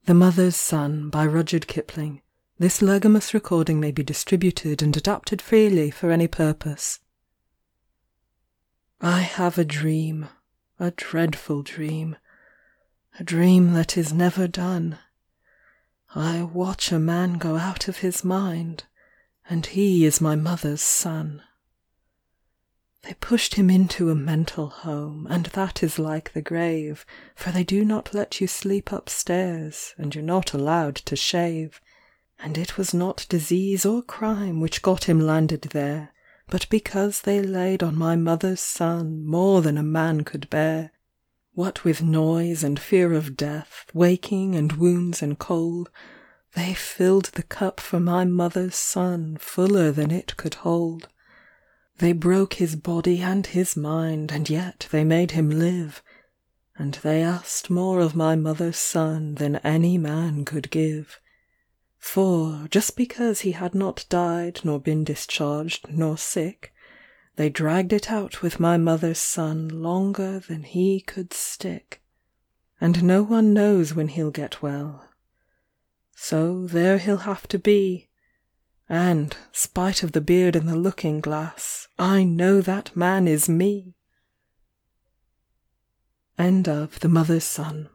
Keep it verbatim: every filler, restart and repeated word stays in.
The Mother's Son by Rudyard Kipling. This Legamus recording may be distributed and adapted freely for any purpose. I have a dream, a dreadful dream, a dream that is never done. I watch a man go out of his mind, and he is my mother's son. They pushed him into a mental home, and that is like the grave, for they do not let you sleep upstairs, and you're not allowed to shave. And it was not disease or crime which got him landed there, but because they laid on my mother's son more than a man could bear. What with noise and fear of death, waking and wounds and cold, they filled the cup for my mother's son fuller than it could hold. They broke his body and his mind, and yet they made him live, and they asked more of my mother's son than any man could give. For, just because he had not died, nor been discharged, nor sick, they dragged it out with my mother's son longer than he could stick. And no one knows when he'll get well. So there he'll have to be. And, spite of the beard and the looking-glass, I know that man is me. End of The Mother's Son.